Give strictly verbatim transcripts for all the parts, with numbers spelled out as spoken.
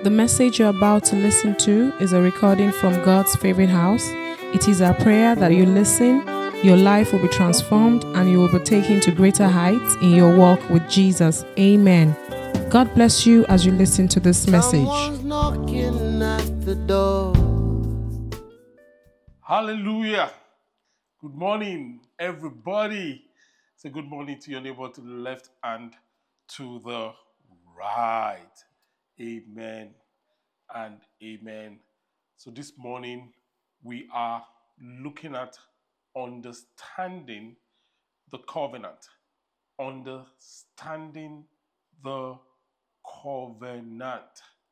The message you're about to listen to is a recording from God's favorite house. It is our prayer that you listen, your life will be transformed, and you will be taken to greater heights in your walk with Jesus. Amen. God bless you as you listen to this message. Someone's knocking at the door. Hallelujah. Good morning, everybody. Say good morning to your neighbor to the left and to the right. Amen and amen. So this morning we are looking at understanding the covenant. Understanding the covenant.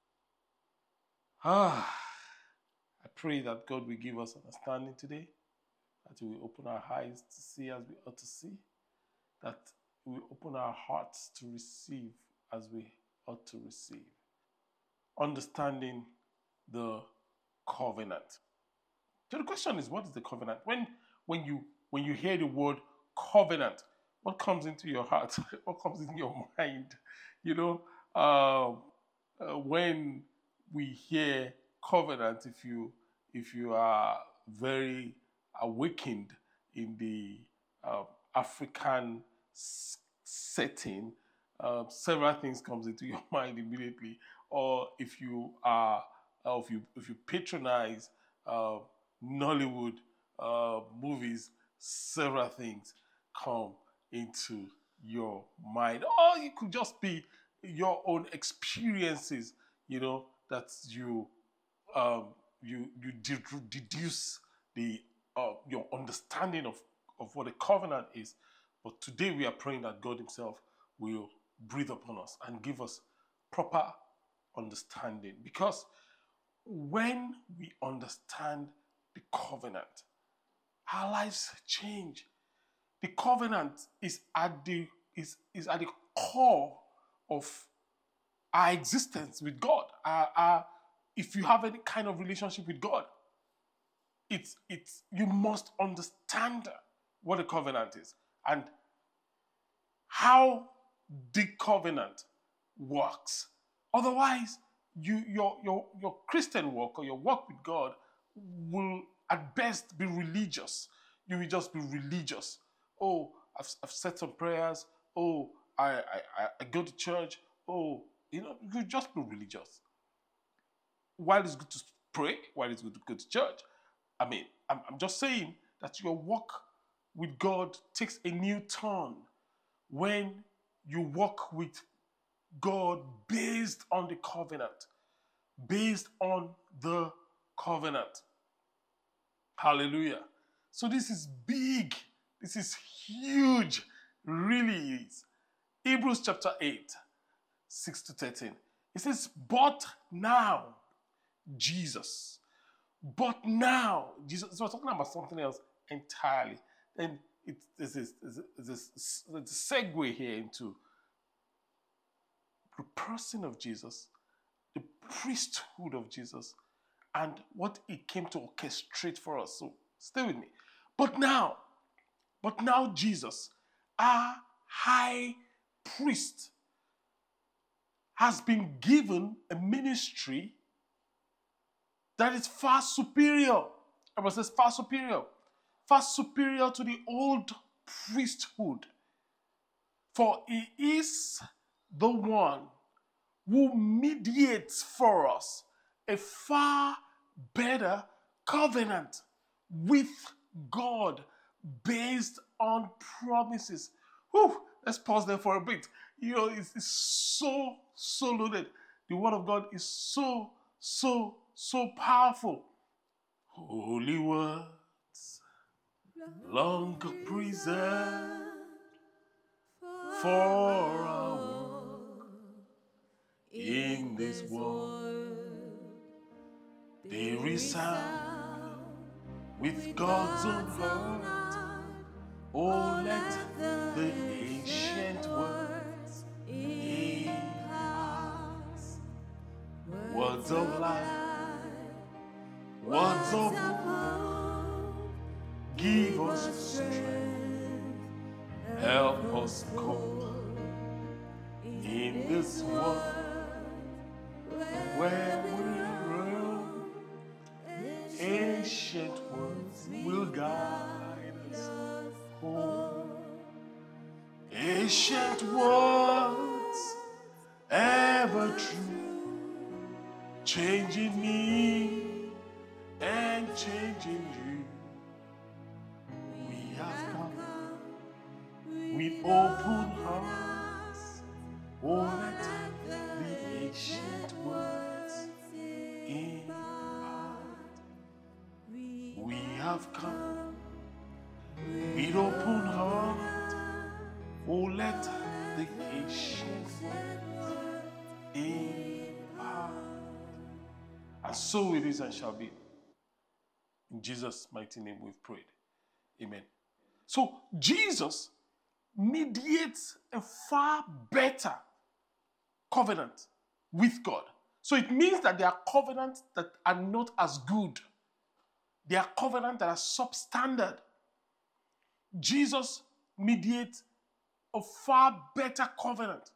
Ah, I pray that God will give us understanding today, that He will open our eyes to see as we ought to see, that we will open our hearts to receive as we ought to receive. Understanding the covenant. So the question is, what is the covenant? When when you when you hear the word covenant, what comes into your heart? What comes in your mind? You know, uh, uh, when we hear covenant, if you if you are very awakened in the uh, African s- setting, uh, several things comes into your mind immediately. Or if you are, or if you if you patronize uh, Nollywood uh, movies, several things come into your mind. Or it could just be your own experiences, you know, that you um, you you de- deduce the uh, your understanding of, of what a covenant is. But today we are praying that God Himself will breathe upon us and give us proper understanding. Because when we understand the covenant, our lives change. The covenant is at the is, is at the core of our existence with God. Our, our, if you have any kind of relationship with God, it's it's you must understand what a covenant is and how the covenant works. Otherwise, you your your your Christian walk or your walk with God will at best be religious. You will just be religious. Oh, I've, I've said some prayers. Oh, I, I I I go to church. Oh, you know, you just be religious. While it's good to pray, while it's good to go to church, I mean, I'm, I'm just saying that your walk with God takes a new turn when you walk with God based on the covenant, based on the covenant. Hallelujah. So this is big. This is huge. Really is. Hebrews chapter eight, six to thirteen. It says, but now, Jesus. But now, Jesus, so we're talking about something else entirely. Then it's this is this a segue here into the person of Jesus, the priesthood of Jesus, and what He came to orchestrate for us. So stay with me. But now, but now Jesus, our high priest, has been given a ministry that is far superior. Everyone says far superior. Far superior to the old priesthood. For He is the one who mediates for us a far better covenant with God based on promises. Whew, let's pause there for a bit. You know, it's, it's so, so loaded. The Word of God is so, so, so powerful. Holy words, long preserved for our walk in this world. They resound with God's own heart. Oh, let the ancient words impass. Words of life, words of hope, give us strength, help us cope in this world where ever true, changing me and changing you. We have come with open hearts, oh, let the ancient words impart. We have come with open heart, oh, let the ancient words impart. And so it is and shall be. In Jesus' mighty name we've prayed. Amen. So Jesus mediates a far better covenant with God. So it means that there are covenants that are not as good. There are covenants that are substandard. Jesus mediates a far better covenant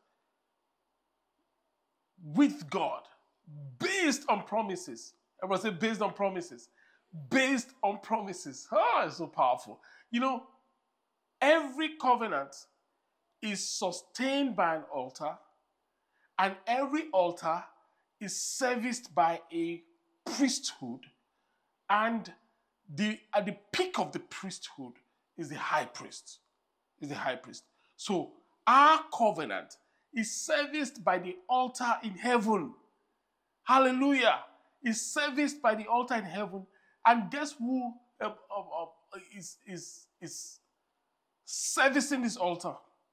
with God based on promises. Everyone say based on promises. Based on promises. Oh, it's so powerful. You know, every covenant is sustained by an altar, and every altar is serviced by a priesthood, and the at the peak of the priesthood is the high priest. Is the high priest. So our covenant is serviced by the altar in heaven. Hallelujah. Is serviced by the altar in heaven. And guess who uh, uh, uh, is, is, is servicing this altar?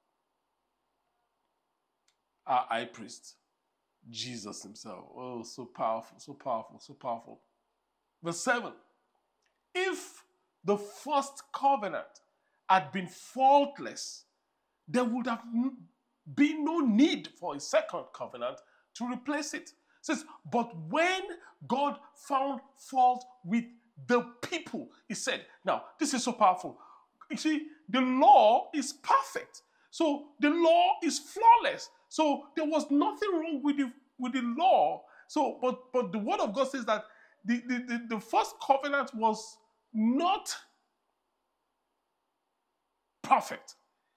Our high priest, Jesus himself. Oh, so powerful, so powerful, so powerful. Verse seven. If the first covenant had been faultless, there would have been no need for a second covenant to replace it. It says, but when God found fault with the people, he said, now, this is so powerful. You see, the law is perfect. So the law is flawless. So there was nothing wrong with the, with the law. So, but, but the word of God says that the, the, the, the first covenant was not perfect.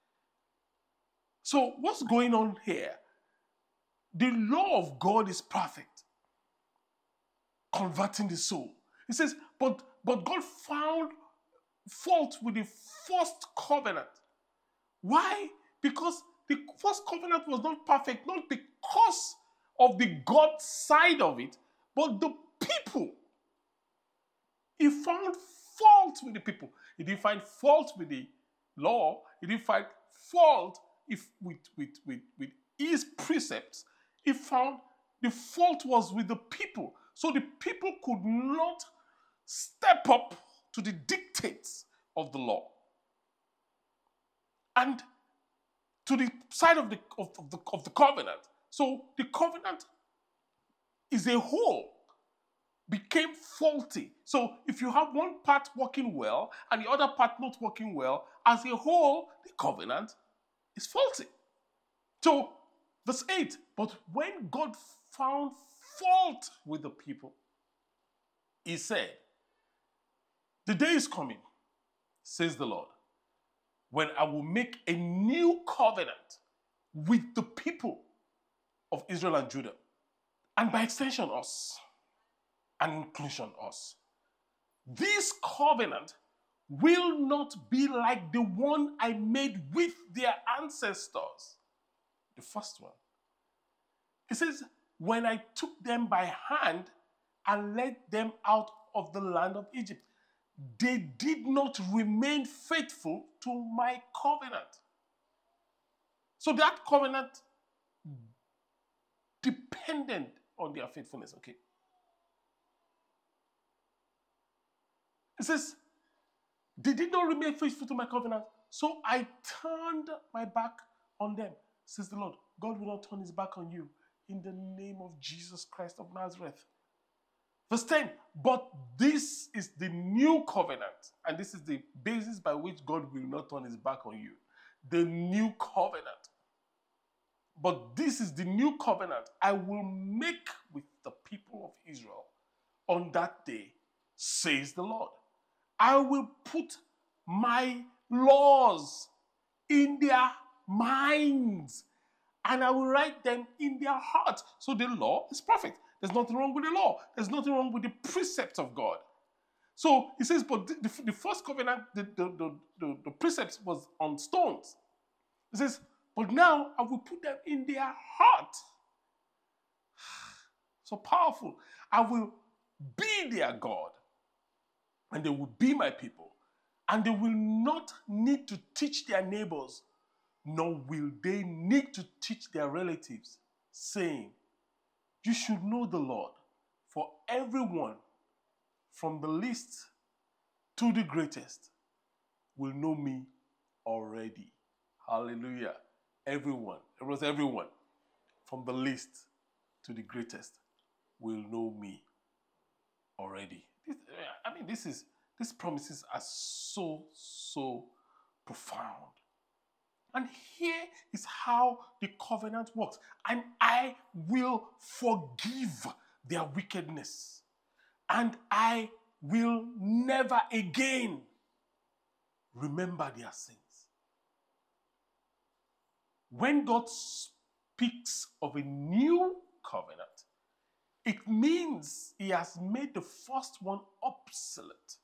So what's going on here? The law of God is perfect, converting the soul. He says, but, but God found fault with the first covenant. Why? Because the first covenant was not perfect, not because of the God side of it, but the people. He found fault with the people. He didn't find fault with the law. He didn't find fault if with, with, with, with his precepts. He found the fault was with the people. So the people could not step up to the dictates of the law. And to the side of the, of, of the, of the covenant. So the covenant is a whole, became faulty. So if you have one part working well and the other part not working well, as a whole, the covenant is faulty. So verse eight, but when God found fault with the people, he said, the day is coming, says the Lord, when I will make a new covenant with the people of Israel and Judah, and by extension us, and inclusion us. This covenant will not be like the one I made with their ancestors. The first one. It says, when I took them by hand and led them out of the land of Egypt, they did not remain faithful to my covenant. So that covenant depended on their faithfulness. Okay. It says, they did not remain faithful to my covenant, so I turned my back on them, says the Lord. God will not turn his back on you in the name of Jesus Christ of Nazareth. Verse ten, but this is the new covenant, and this is the basis by which God will not turn his back on you. The new covenant. But this is the new covenant I will make with the people of Israel on that day, says the Lord. I will put my laws in their minds and I will write them in their hearts. So the law is perfect. There's nothing wrong with the law. There's nothing wrong with the precepts of God. So he says, but the, the, the first covenant, the, the, the, the, the precepts was on stones. He says, but now I will put them in their heart. So powerful. I will be their God, and they will be my people. And they will not need to teach their neighbors, nor will they need to teach their relatives, saying, you should know the Lord, for everyone from the least to the greatest will know me already. Hallelujah. Everyone, it was everyone from the least to the greatest will know me already. This, I mean, this is these promises are so, so profound. And here is how the covenant works. And I will forgive their wickedness. And I will never again remember their sins. When God speaks of a new covenant, it means he has made the first one obsolete.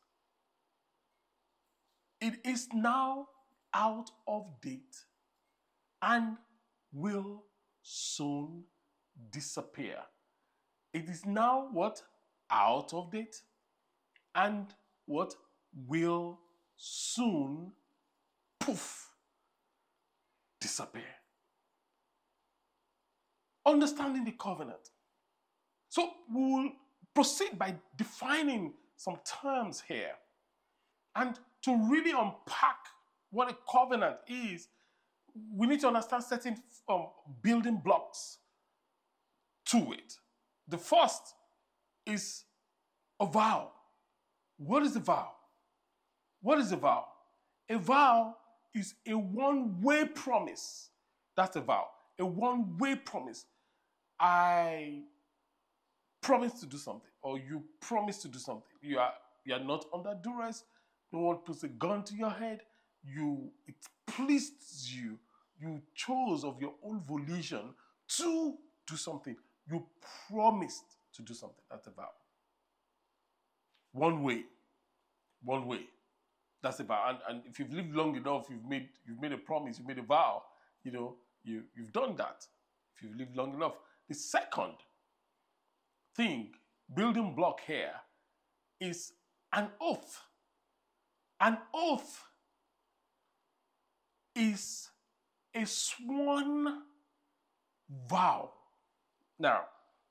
It is now out of date and will soon disappear. It is now what? Out of date and what? Will soon, poof, disappear. Understanding the covenant. So we will proceed by defining some terms here. And to really unpack what a covenant is, we need to understand certain um, building blocks to it. The first is a vow. What is a vow? What is a vow? A vow is a one-way promise. That's a vow. A one-way promise. I promise to do something, or you promise to do something. You are you are not under duress. No one puts a gun to your head. You it pleased you. You chose of your own volition to do something. You promised to do something. That's a vow. One way. One way. That's a vow. And, and if you've lived long enough, you've made you've made a promise, you've made a vow, you know, you, you've done that. If you've lived long enough. The second thing, building block here, is an oath. An oath is a sworn vow. Now,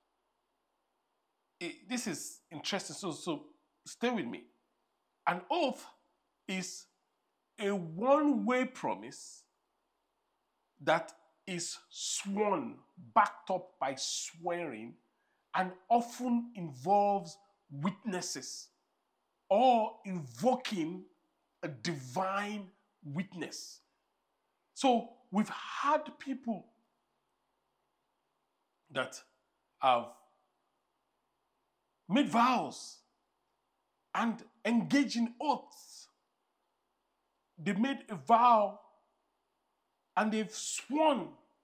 it, this is interesting, so, so stay with me. An oath is a one-way promise that is sworn, backed up by swearing, and often involves witnesses or invoking a divine witness. So we've had people that have made vows and engaged in oaths. They made a vow and they've sworn.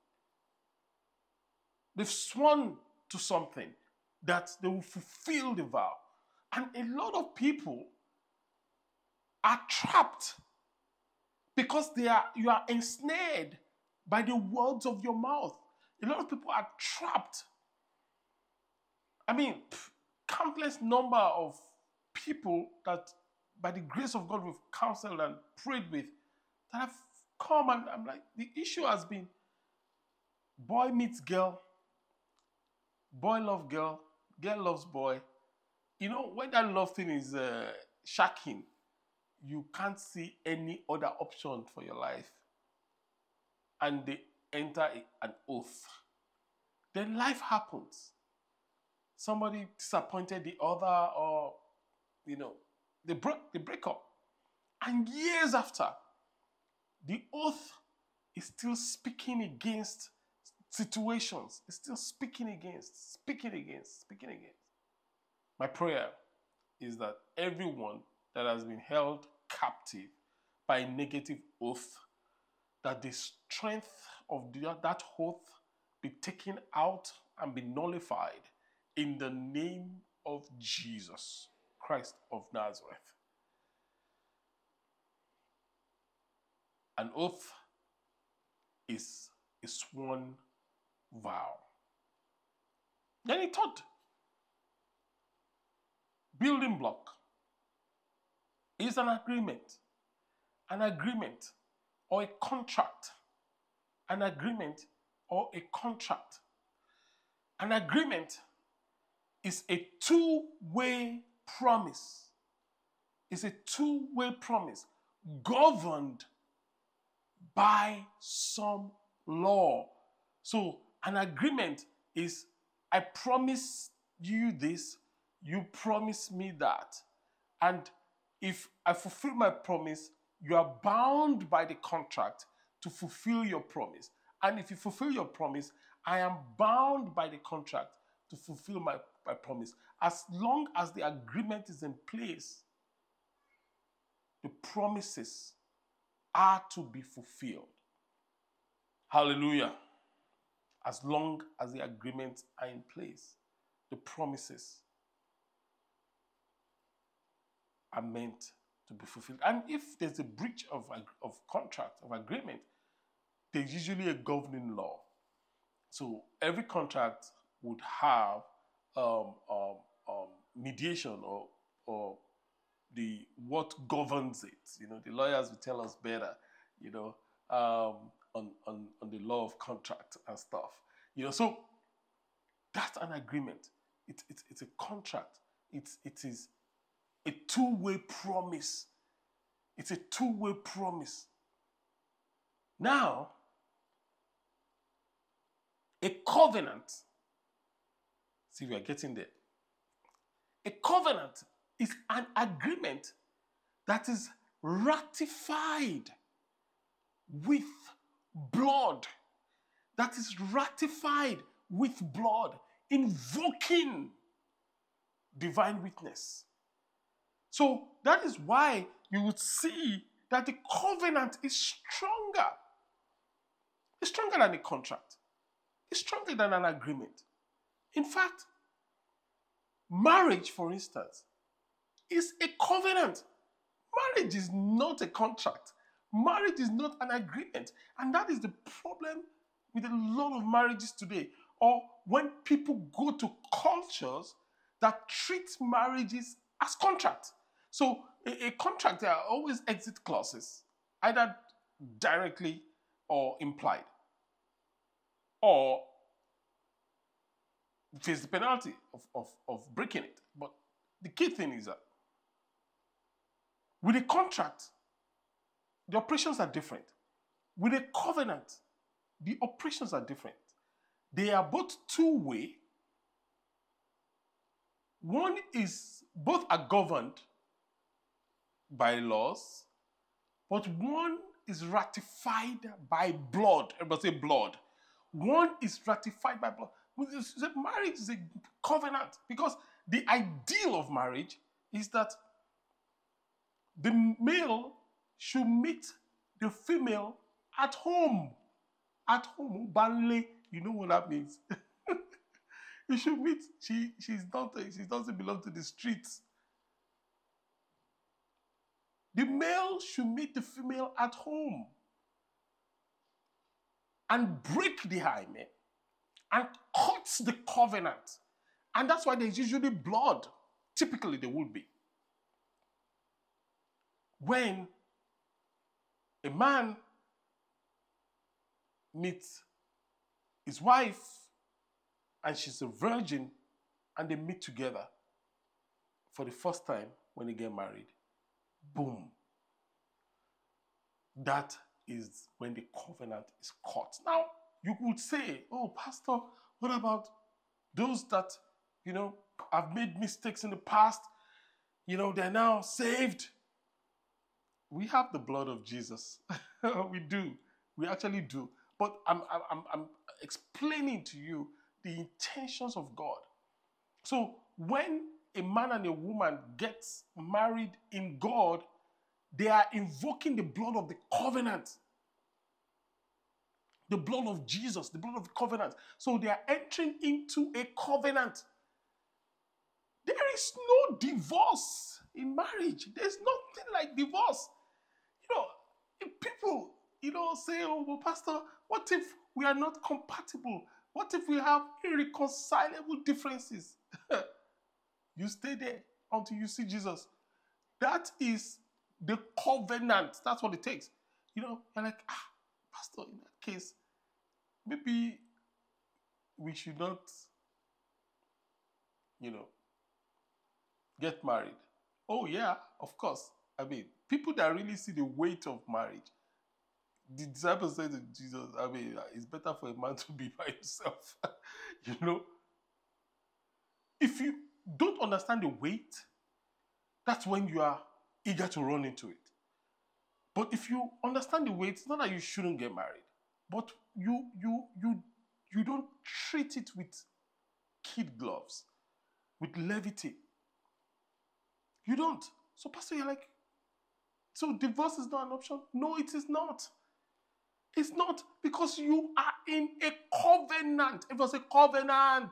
They've sworn to something that they will fulfill the vow. And a lot of people are trapped because they are you are ensnared by the words of your mouth. A lot of people are trapped. I mean, countless number of people that by the grace of God we've counseled and prayed with that have come, and I'm like, the issue has been boy meets girl, boy loves girl, girl loves boy. You know, when that love thing is uh, shacking, you can't see any other option for your life. And they enter a, an oath. Then life happens. Somebody disappointed the other, or, you know, they broke, they break up. And years after, the oath is still speaking against situations. It's still speaking against, speaking against, speaking against. My prayer is that everyone that has been held captive by a negative oath, that the strength of the, that oath be taken out and be nullified in the name of Jesus Christ of Nazareth. An oath is a sworn vow. Then he taught building block is an agreement. An agreement or a contract. An agreement or a contract. An agreement is a two-way promise. It's a two-way promise governed by some law. So an agreement is, I promise you this, you promise me that. And if I fulfill my promise, you are bound by the contract to fulfill your promise. And if you fulfill your promise, I am bound by the contract to fulfill my, my promise. As long as the agreement is in place, the promises are to be fulfilled. Hallelujah. As long as the agreements are in place, the promises are meant to be fulfilled. And if there's a breach of, of contract, of agreement, there's usually a governing law. So every contract would have um, um, um, mediation or, or the what governs it. You know, the lawyers will tell us better, you know, um, on, on, on the law of contract and stuff. You know, so that's an agreement. It, it, it's a contract. It's, it is a two-way promise. It's a two-way promise. Now, a covenant, see, we are getting there. A covenant is an agreement that is ratified with blood. That is ratified with blood, invoking divine witness. So that is why you would see that the covenant is stronger. It's stronger than a contract. It's stronger than an agreement. In fact, marriage, for instance, is a covenant. Marriage is not a contract. Marriage is not an agreement. And that is the problem with a lot of marriages today. Or when people go to cultures that treat marriages as contracts. So a, a contract, there are always exit clauses, either directly or implied. Or face the penalty of, of, of breaking it. But the key thing is that with a contract, the operations are different. With a covenant, the operations are different. They are both two-way. One is, both are governed by laws, but one is ratified by blood. Everybody say blood. One is ratified by blood. Marriage is a covenant because the ideal of marriage is that the male should meet the female at home. At home, banle, you know what that means. You should meet, she, she's not, she doesn't belong to the streets. The male should meet the female at home and break the hymen and cut the covenant. And that's why there's usually blood. Typically, there will be. When a man meets his wife and she's a virgin and they meet together for the first time when they get married, boom. That is when the covenant is cut. Now, you could say, oh, Pastor, what about those that, you know, have made mistakes in the past? You know, they're now saved. We have the blood of Jesus. We do. We actually do. But I'm, I'm, I'm explaining to you the intentions of God. So when a man and a woman get married in God, they are invoking the blood of the covenant. The blood of Jesus, the blood of covenant. So they are entering into a covenant. There is no divorce in marriage. There's nothing like divorce. You know, if people, you know, say, oh, well, Pastor, what if we are not compatible? What if we have irreconcilable differences? You stay there until you see Jesus. That is the covenant. That's what it takes. You know, you're like, ah, Pastor, in that case, maybe we should not, you know, get married. Oh, yeah, of course. I mean, people that really see the weight of marriage, the disciples said to Jesus, I mean, it's better for a man to be by himself. You know? If you don't understand the weight, that's when you are eager to run into it. But if you understand the weight, it's not that you shouldn't get married, but you you you you don't treat it with kid gloves, with levity. You don't. So, Pastor, you're like, so divorce is not an option? No, it is not. It's not, because you are in a covenant. It was a covenant.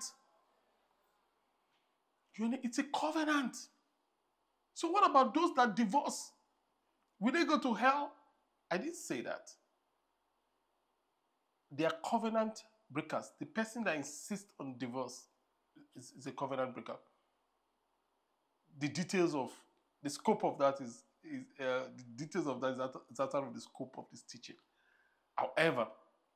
You're in a, it's a covenant. So what about those that divorce? Will they go to hell? I didn't say that. They are covenant breakers. The person that insists on divorce is, is a covenant breaker. The details of, the scope of that is, is uh, the details of that is out, is outside of the scope of this teaching. However,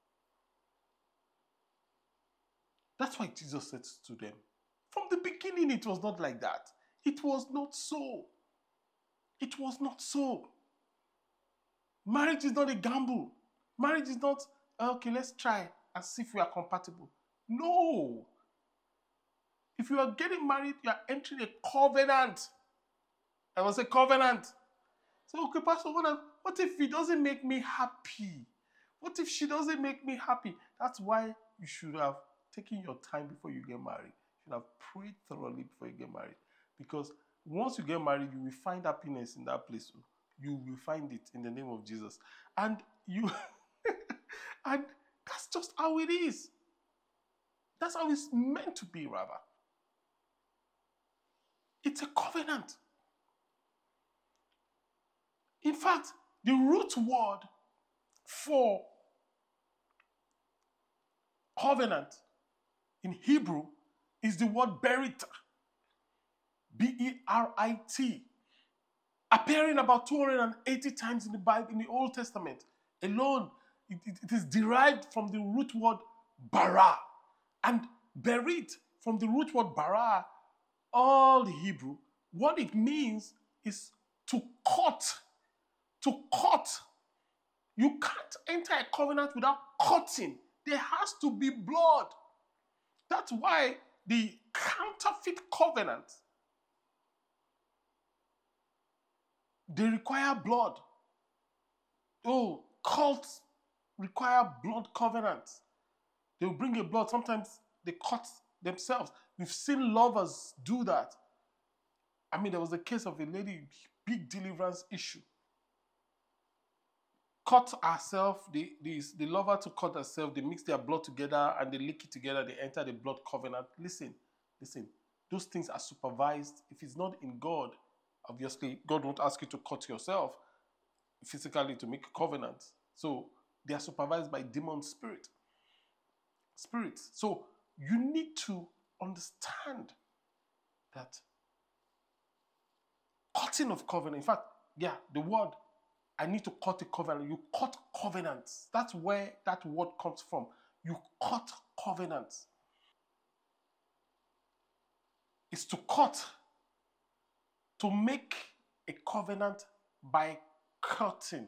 that's why Jesus said to them, from the beginning it was not like that. It was not so. It was not so. Marriage is not a gamble. Marriage is not, okay, let's try and see if we are compatible. No. If you are getting married, you are entering a covenant. I was a covenant. So, okay, Pastor, what, what if he doesn't make me happy? What if she doesn't make me happy? That's why you should have taken your time before you get married. You should have prayed thoroughly before you get married. Because once you get married, you will find happiness in that place. You will find it in the name of Jesus. And you and that's just how it is. That's how it's meant to be, rather. It's a covenant. In fact, the root word for covenant in Hebrew is the word berit. B E R I T. Appearing about two hundred eighty times in the Bible, in the Old Testament alone. It, it, it is derived from the root word bara. And berit, from the root word bara, all the Hebrew, what it means is to cut. To cut. You can't enter a covenant without cutting. There has to be blood. That's why the counterfeit covenants, they require blood. Oh, cults require blood covenants. They will bring a blood. Sometimes they cut themselves. We've seen lovers do that. I mean, there was a case of a lady, big deliverance issue. Cut herself, the, the, the lover to cut herself, they mix their blood together and they lick it together, they enter the blood covenant. Listen, listen, those things are supervised. If it's not in God, obviously, God won't ask you to cut yourself physically to make a covenant. So they are supervised by demon spirit. Spirits. So you need to understand that cutting of covenant, in fact, yeah, the word, I need to cut a covenant. You cut covenants. That's where that word comes from. You cut covenants. It's to cut, to make a covenant by cutting.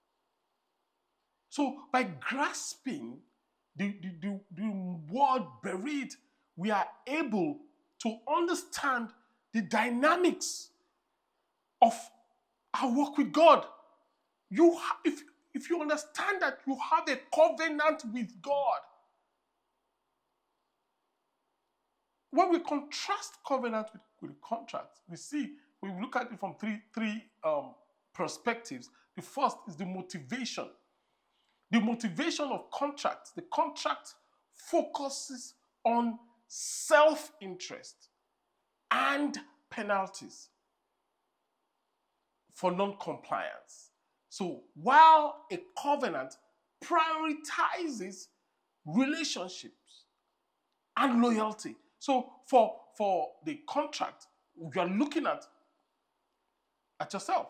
So by grasping the, the, the, the word berit, we are able to understand the dynamics of our work with God. You ha- if, if you understand that you have a covenant with God, when we contrast covenant with, with contract, we see, we look at it from three, three um, perspectives. The first is the motivation. The motivation of contract, the contract focuses on self-interest and penalties for non-compliance. So while a covenant prioritizes relationships and loyalty. So for, for the contract, you are looking at, at yourself.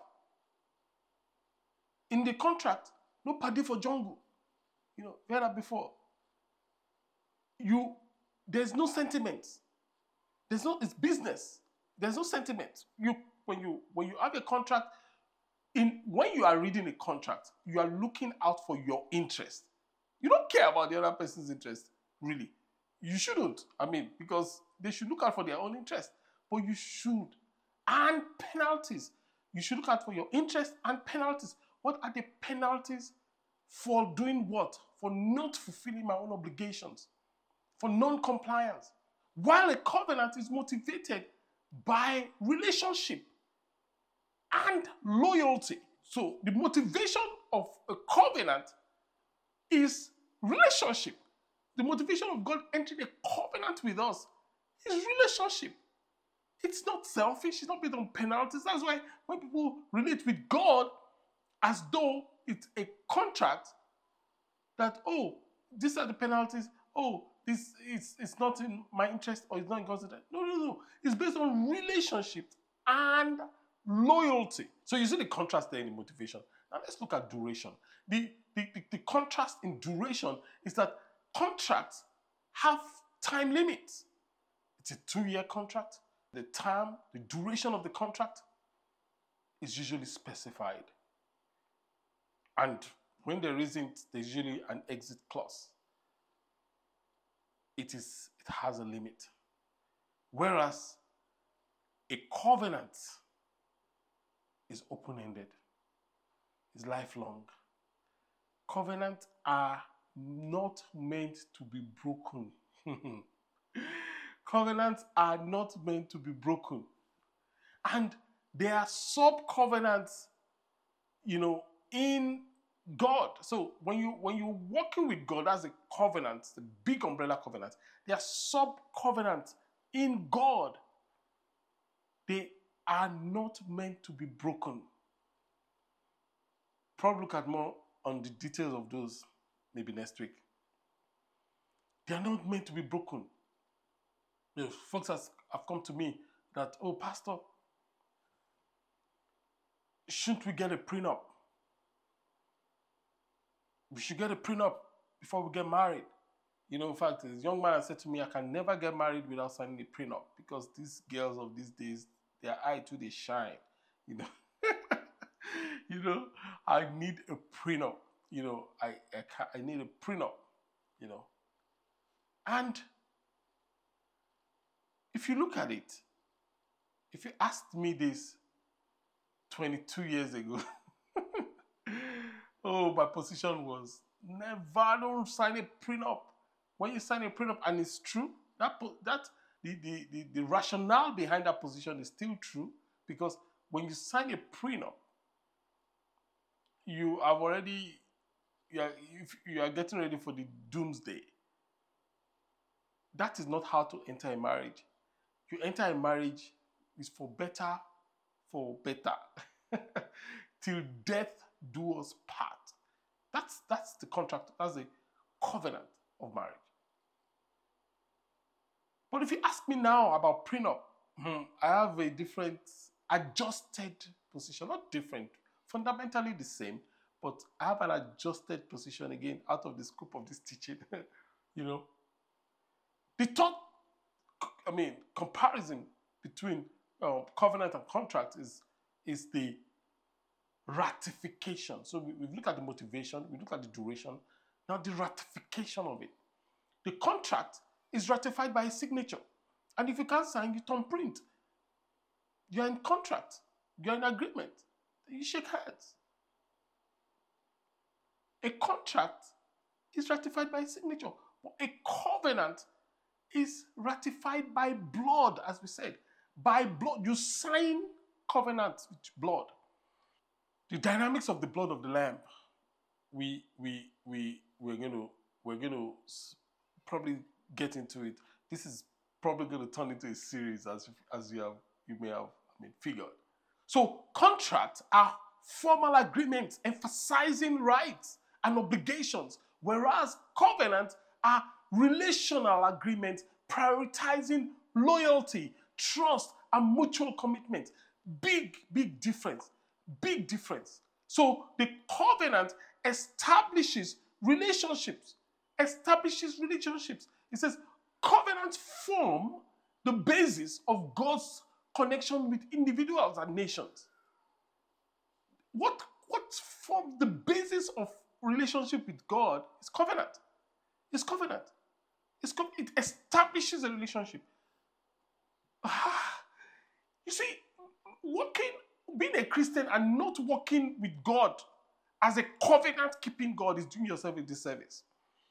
In the contract, no party for jungle. You know, we heard that before. You, there's no sentiment. There's no, it's business. There's no sentiment. You, when you, when you have a contract, in when you are reading a contract, you are looking out for your interest. You don't care about the other person's interest, really. You shouldn't. I mean, because they should look out for their own interest. But you should. And penalties. You should look out for your interest and penalties. What are the penalties for doing what? For not fulfilling my own obligations. For non-compliance. While a covenant is motivated by relationship and loyalty. So the motivation of a covenant is relationship. The motivation of God entering a covenant with us is relationship. It's not selfish. It's not based on penalties. That's why when people relate with God as though it's a contract that, oh, these are the penalties. Oh, this is it's not in my interest or it's not in God's interest. No, no, no. It's based on relationship and loyalty. So you see the contrast there in the motivation. Now let's look at duration. The, the, the, the contrast in duration is that contracts have time limits. It's a two-year contract. The time, the duration of the contract is usually specified. And when there isn't, there's usually an exit clause. It is, it has a limit. Whereas a covenant is open-ended, is lifelong. Covenants are not meant to be broken. Covenants are not meant to be broken. And there are sub-covenants, you know, in God. So when you when you're working with God as a covenant, the big umbrella covenant, there are sub-covenants in God. They are not meant to be broken. Probably look at more on the details of those maybe next week. They are not meant to be broken. You know, folks has, have come to me that, oh, Pastor, shouldn't we get a prenup? We should get a prenup before we get married. You know, in fact, this young man said to me, I can never get married without signing a prenup because these girls of these days, their eye too, they shine. You know, you know, I need a prenup. You know, I I, can't, I need a prenup. You know, and if you look at it, if you asked me this twenty-two years ago, oh, my position was never don't sign a prenup. When you sign a prenup, and it's true, that that the, the, the, the rationale behind that position is still true, because when you sign a prenup, you have already you are, if you are getting ready for the doomsday. That is not how to enter a marriage. You enter a marriage is for better, for better, till death do us part. That's that's the contract. That's the covenant of marriage. But if you ask me now about prenup, hmm, I have a different, adjusted position. Not different, fundamentally the same, but I have an adjusted position again out of the scope of this teaching. You know, the third, I mean, comparison between uh, covenant and contract is is the ratification. So we, we've looked at the motivation, we looked at the duration. Now the ratification of it. The contract is ratified by a signature. And if you can't sign, you don't print. You're in contract. You're in agreement. You shake hands. A contract is ratified by a signature. But a covenant is ratified by blood, as we said. By blood. You sign covenant with blood. The dynamics of the blood of the lamb we we we we're going to we're going to probably get into it. This is probably going to turn into a series, as as you have you may have I mean figured. So contracts are formal agreements emphasizing rights and obligations, whereas covenants are relational agreements prioritizing loyalty, trust, and mutual commitment. Big, big difference. Big difference. So the covenant establishes relationships. Establishes relationships. It says covenants form the basis of God's connection with individuals and nations. What, what forms the basis of relationship with God is covenant. It's covenant. It's, it establishes a relationship. Ah, you see, working, being a Christian and not working with God as a covenant-keeping God is doing yourself a disservice.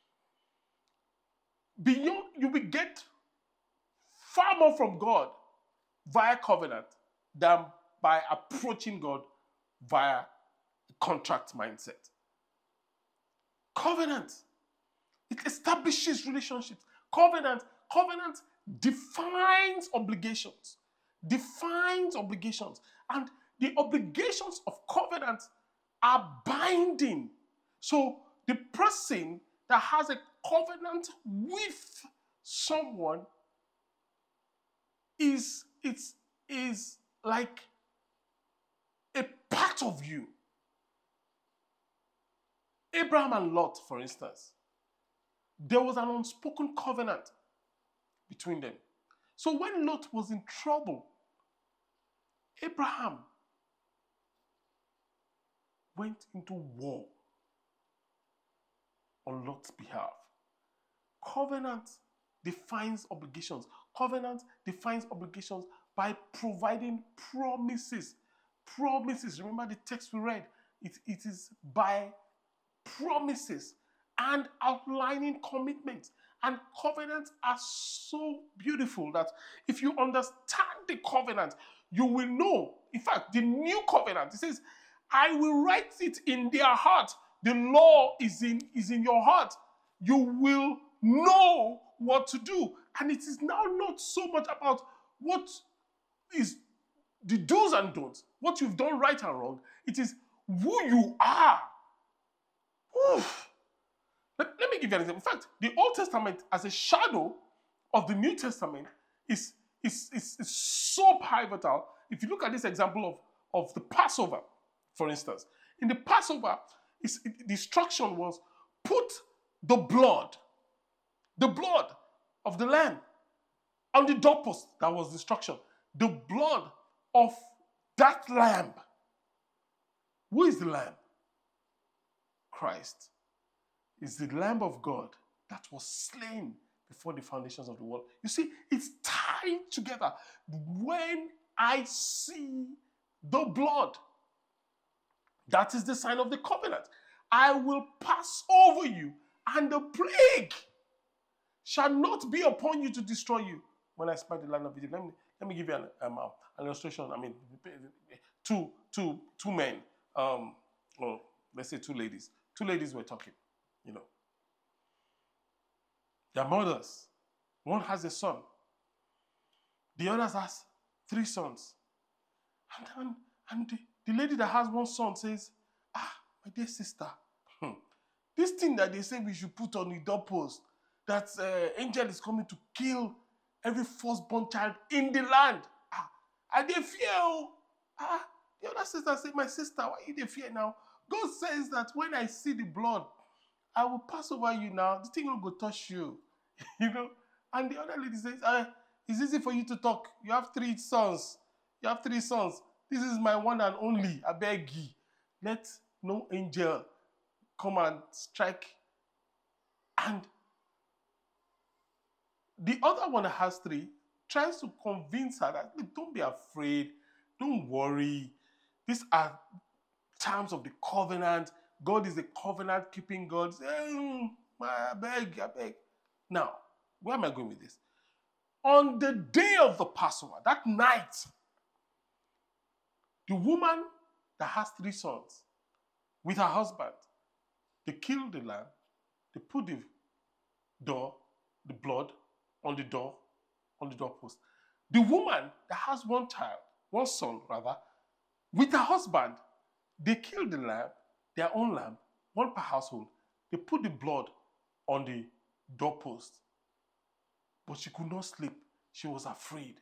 Beyond, you will get far more from God via covenant than by approaching God via a contract mindset. Covenant, it establishes relationships. Covenant, covenant defines obligations. Defines obligations. And the obligations of covenant are binding. So the person that has a covenant with someone is, it's, is like a part of you. Abraham and Lot, for instance, there was an unspoken covenant between them. So when Lot was in trouble, Abraham went into war on Lot's behalf. Covenant defines obligations. Covenant defines obligations by providing promises. Promises. Remember the text we read. It, it is by promises and outlining commitments. And covenants are so beautiful that if you understand the covenant, you will know. In fact, the new covenant, it says, I will write it in their heart. The law is in, is in your heart. You will know what to do. And it is now not so much about what is the do's and don'ts, what you've done right and wrong. It is who you are. Oof. Let, let me give you an example. In fact, the Old Testament as a shadow of the New Testament is, is, is, is so pivotal. If you look at this example of, of the Passover, for instance, in the Passover, it's, it, the instruction was put the blood, the blood of the lamb on the doorpost. That was the instruction. The blood of that lamb. Who is the lamb? Christ is the Lamb of God that was slain before the foundations of the world. You see, it's tied together. When I see the blood, that is the sign of the covenant. I will pass over you, and the plague shall not be upon you to destroy you when I smite the land of Egypt. Let me, let me give you an, um, an illustration. I mean, two, two, two men, um, or let's say two ladies. Two ladies were talking, you know. Their mothers. One has a son. The other has three sons. And, and, and the, the lady that has one son says, ah, my dear sister, hmm, this thing that they say we should put on the doorpost, that uh, angel is coming to kill every firstborn child in the land. Ah, I dey fear. Oh. Ah, the other sister said, my sister, why you dey fear now? God says that when I see the blood, I will pass over you now. The thing will go touch you. You know? And the other lady says, uh, it's easy for you to talk. You have three sons. You have three sons. This is my one and only. I beg you. Let no angel come and strike. And the other one that has three tries to convince her that, don't be afraid. Don't worry. These are terms of the covenant. God is a covenant-keeping God. Mm, I beg, I beg. Now, where am I going with this? On the day of the Passover, that night, the woman that has three sons with her husband They killed the lamb. They put the door, the blood on the door, on the doorpost. The woman that has one child, one son rather, with her husband, they killed the lamb, their own lamb, one per household. They put the blood on the doorpost. But she could not sleep. She was afraid.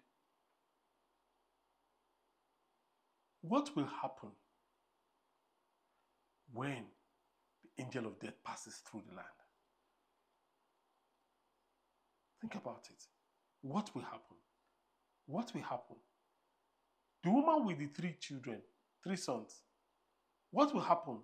What will happen when the angel of death passes through the land? Think about it. What will happen? What will happen? The woman with the three children, three sons, what will happen?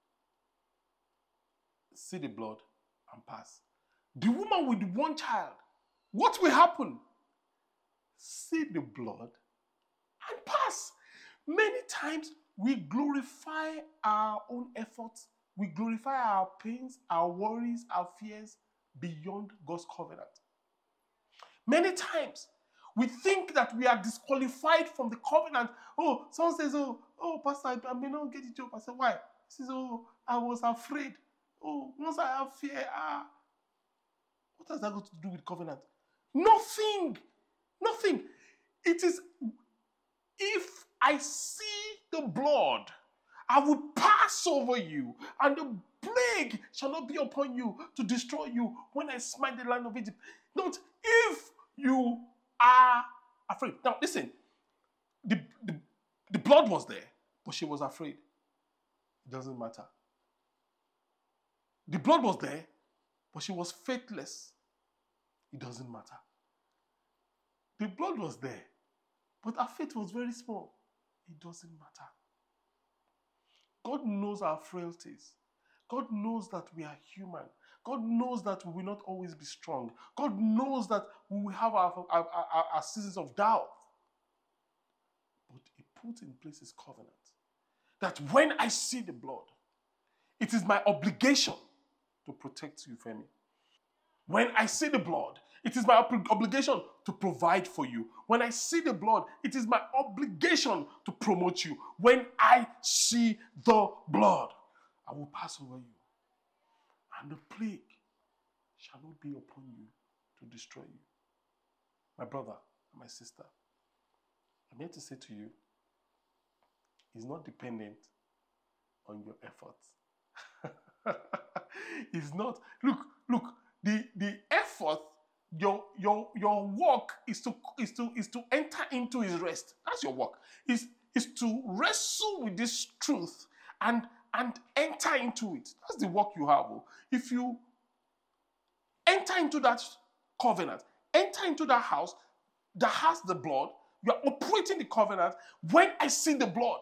See the blood and pass. The woman with the one child, what will happen? See the blood and pass. Many times we glorify our own efforts, we glorify our pains, our worries, our fears beyond God's covenant. Many times we think that we are disqualified from the covenant. Oh, someone says, oh, oh, Pastor, I, I may not get the job. I said, why? He says, oh, I was afraid. Oh, once I have fear, ah. What has that got to do with covenant? Nothing. Nothing. It is, if I see the blood, I will pass over you, and the plague shall not be upon you to destroy you when I smite the land of Egypt. Not if you are afraid. Now, listen, the, the, the blood was there, but she was afraid. It doesn't matter. The blood was there, but she was faithless. It doesn't matter. The blood was there, but her faith was very small. It doesn't matter. God knows our frailties. God knows that we are human. God knows that we will not always be strong. God knows that we will have our, our, our, our seasons of doubt. But He put in place His covenant that when I see the blood, it is my obligation to protect you, Femi. When I see the blood, it is my ob- obligation to provide for you. When I see the blood, it is my obligation to promote you. When I see the blood, I will pass over you. And the plague shall not be upon you to destroy you. My brother and my sister, I'm here to say to you, it's not dependent on your efforts. It's not. Look, look, the, the effort, your, your, your work is to, is, to, is to enter into His rest. That's your work. Is is to wrestle with this truth and and enter into it. That's the work you have. If you enter into that covenant, enter into that house that has the blood, you are operating the covenant. When I see the blood,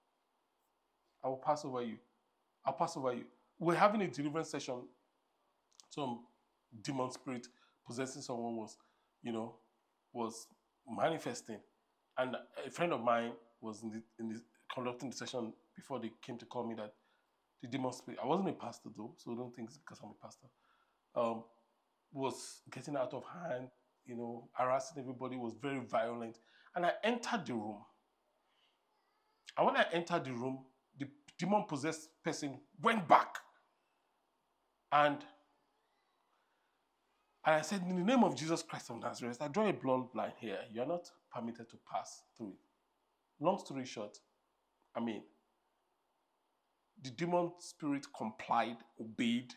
I will pass over you. I'll pass over you. We're having a deliverance session. Some demon spirit possessing someone was, you know, was manifesting. And a friend of mine was in the, in the conducting the session before they came to call me that the demon spirit, I wasn't a pastor though, so don't think it's because I'm a pastor, um, was getting out of hand, you know, harassing everybody, was very violent. And I entered the room. And when I entered the room, the demon-possessed person went back. And, and I said, in the name of Jesus Christ of Nazareth, I draw a bloodline here. You are not permitted to pass through it. Long story short, I mean, the demon spirit complied, obeyed.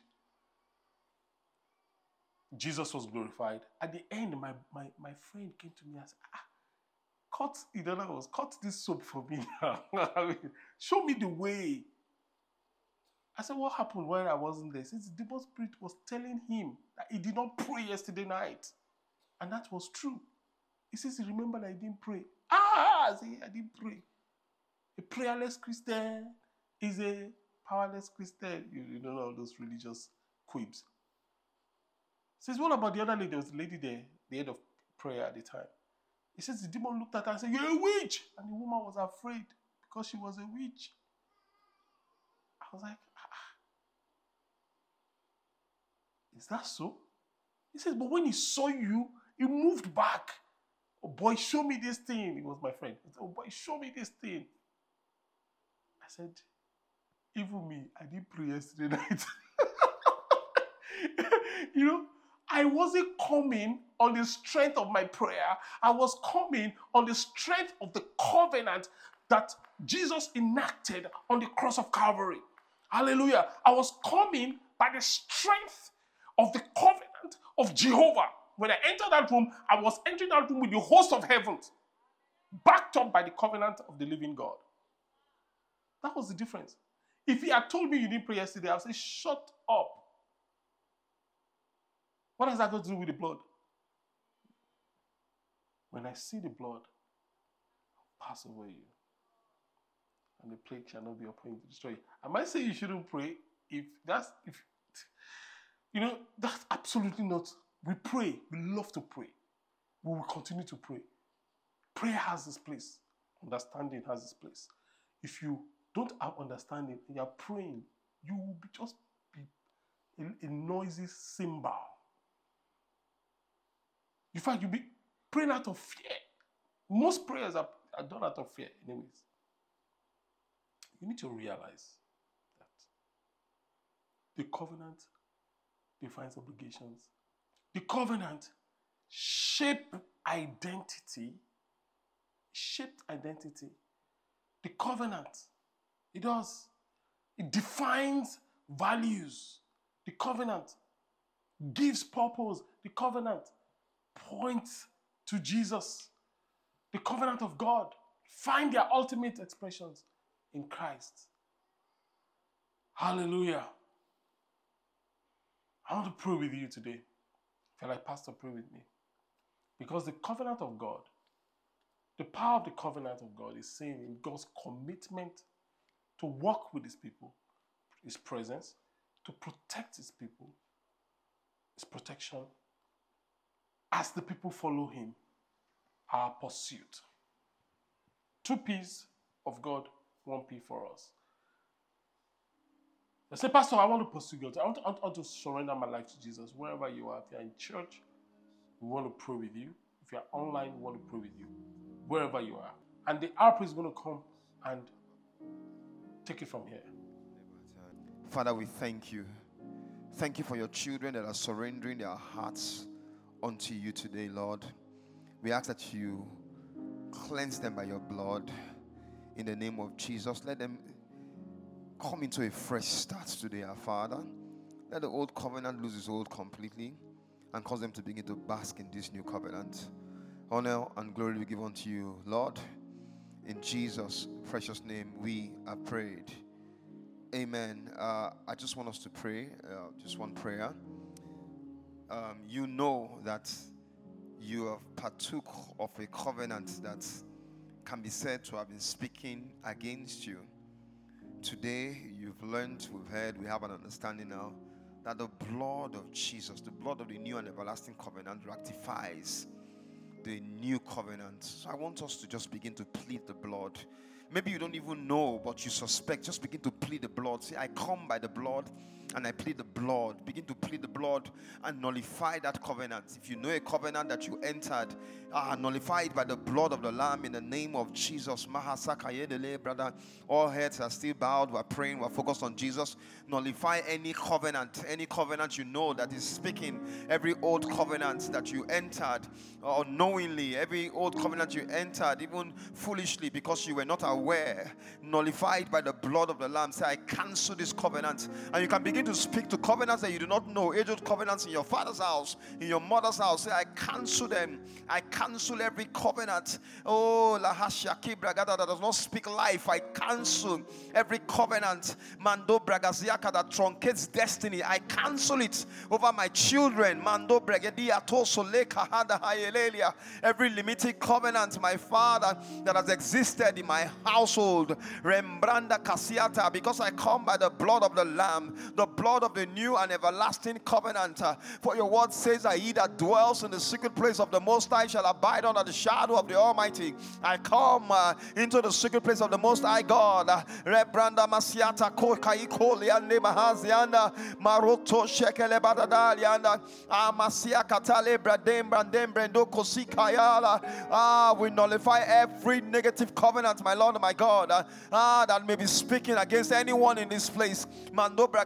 Jesus was glorified. At the end, my, my, my friend came to me and said, ah, cut, in other words, cut this soap for me now. I mean, show me the way. I said, what happened when I wasn't there? Since the demon spirit was telling him that he did not pray yesterday night. And that was true. He says he remembered that he didn't pray. Ah, I said, I didn't pray. A prayerless Christian is a powerless Christian. You, you don't know all those religious quibs. He says, what about the other lady? There was a lady there, the head of prayer at the time. He says the demon looked at her and said, you're a witch. And the woman was afraid because she was a witch. I was like, ah, is that so? He says, but when he saw you, he moved back. Oh boy, show me this thing. He was my friend. He said, oh boy, show me this thing. I said, even me, I didn't pray yesterday night. You know, I wasn't coming on the strength of my prayer. I was coming on the strength of the covenant that Jesus enacted on the cross of Calvary. Hallelujah. I was coming by the strength of the covenant of Jehovah. When I entered that room, I was entering that room with the host of heavens, backed up by the covenant of the living God. That was the difference. If he had told me you didn't pray yesterday, I would say, shut up. What has that got to do with the blood? When I see the blood, I'll pass over you. And the plague shall not be upon you to destroy you. I might say you shouldn't pray if that's, if, you know, that's absolutely not. We pray. We love to pray. We will continue to pray. Prayer has its place. Understanding has its place. If you don't have understanding and you're praying, you will be just be a, a noisy cymbal. In fact, you'll be praying out of fear. Most prayers are, are done out of fear anyways. You need to realize that the covenant defines obligations. The covenant shaped identity. Shaped identity. The covenant, it does. It defines values. The covenant gives purpose. The covenant points to Jesus. The covenant of God find their ultimate expressions in Christ. Hallelujah. I want to pray with you today. If you're like, Pastor, pray with me. Because the covenant of God, the power of the covenant of God is seen in God's commitment to walk with his people, his presence, to protect his people, his protection, as the people follow him, our pursuit. Two P's of God, one P for us. I say, Pastor, I want to pursue God. I want to, I want to surrender my life to Jesus. Wherever you are, if you're in church, we want to pray with you. If you're online, we want to pray with you. Wherever you are. And the harp is going to come and take it from here. Father, we thank you. Thank you for your children that are surrendering their hearts unto you today, Lord. We ask that you cleanse them by your blood in the name of Jesus. Let them come into a fresh start today, our Father. Let the old covenant lose its hold completely and cause them to begin to bask in this new covenant. Honor and glory be given to you, Lord. In Jesus' precious name we have prayed. Amen. Uh, I just want us to pray, uh, just one prayer. Um, you know that you have partook of a covenant that can be said to have been speaking against you. Today, you've learned, we've heard, we have an understanding now that the blood of Jesus, the blood of the new and everlasting covenant, rectifies the new covenant. So I want us to just begin to plead the blood. Maybe you don't even know, but you suspect. Just begin to plead the blood. Say, I come by the blood and I plead the blood. Begin to plead the blood and nullify that covenant. If you know a covenant that you entered, ah, nullify it by the blood of the Lamb in the name of Jesus. Brother, all heads are still bowed. We're praying. We're focused on Jesus. Nullify any covenant, any covenant you know that is speaking. Every old covenant that you entered unknowingly, every old covenant you entered, even foolishly because you were not aware, nullified by the blood of the Lamb. Say, I cancel this covenant. And you can begin to speak to covenants that you do not know, age-old covenants in your father's house, in your mother's house. Say, I cancel them. I cancel every covenant. Oh, Lahashaki Bragada that does not speak life. I cancel every covenant. Mando Bragaziaka that truncates destiny. I cancel it over my children. Mando Bragadia Tosole Kahada Hayelelia. Every limited covenant, my Father, that has existed in my household. Rembranda Kasiata, because I come by the blood of the Lamb, the blood of the new and everlasting covenant. Uh, for your word says that he that dwells in the secret place of the Most High shall abide under the shadow of the Almighty. I come uh, into the secret place of the Most High God. Rebranda Masiata Kokaiko Liande Mahazianda Maroto Shekele Badadalianda Amasia Katale Bradem Brandem Brendo Kosikayala. Ah, we nullify every negative covenant, my Lord and my God, uh, ah, that may be speaking against anyone in this place. Mando Bragazianda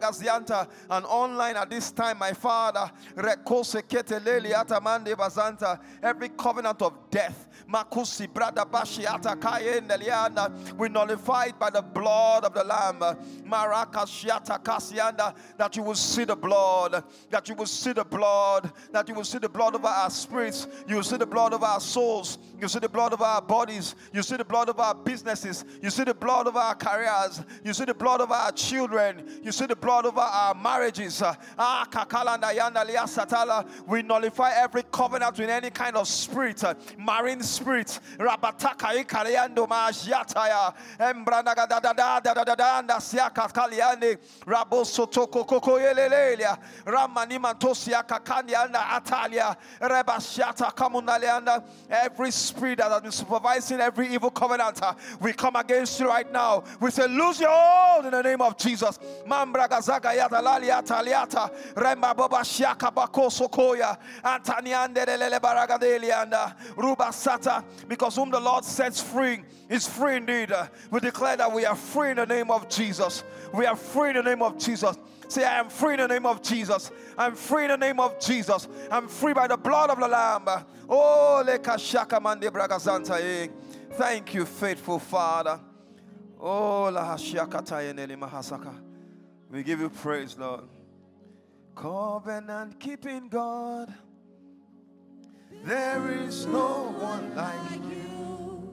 Santa, and online at this time, my Father. Rekoseketeleli atamande bazanta. Every covenant of death, Makusi brada bashi atakaye ndeliana, we nullify it by the blood of the Lamb. Marakashiata kasianda, that you will see the blood, that you will see the blood, that you will see the blood over our spirits, you will see the blood over our souls, you see the blood over our bodies, you see the blood over our businesses, you see the blood over our careers, you see the blood over our children, you see the blood over our marriages. Ah, kakalanda yanda liya satala. We nullify every covenant with any kind of spirit, marine spirit. Rabataka ikariando majiataya. Embranaga da da da da da da da da siaka kaliane. Raboso toko koko yelelelia. Ramani mantosia kakanyanda atalia. Rebashiata kamunalianda. Every spirit that has been supervising every evil covenant, we come against you right now. We say, lose your hold in the name of Jesus. Mambraga zaga yata laliata liata. Remba boba shiaka bako sokoya. Antaniande lele baragadelianda. Ruba sata. Because whom the Lord sets free is free indeed. We declare that we are free in the name of Jesus. We are free in the name of Jesus. Say, I am free in the name of Jesus. I'm free in the name of Jesus. I'm free by the blood of the Lamb. Oh, lekashaka mande bragazanta. Thank you, faithful Father. Oh, la hashiakatayene mahasaka. We give you praise, Lord. Covenant keeping God. There is no one like you.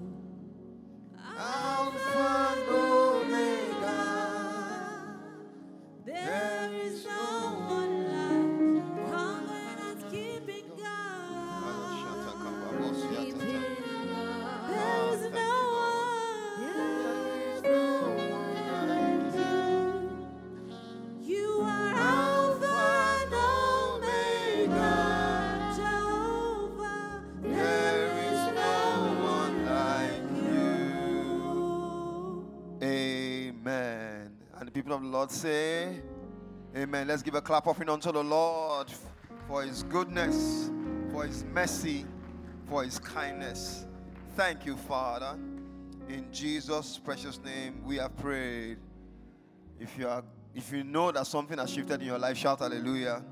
Alpha and Omega. There is no one like covenant keeping God. Keeping God. There is no one like you. You are Alpha and Omega, Jehovah. There is no one like you. Amen. And the people of the Lord say, amen. Let's give a clap offering unto the Lord for his goodness, for his mercy, for his kindness. Thank you, Father. In Jesus' precious name we have prayed. If you are if you know that something has shifted in your life, shout hallelujah.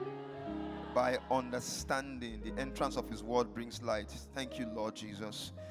By understanding, the entrance of his word brings light. Thank you, Lord Jesus.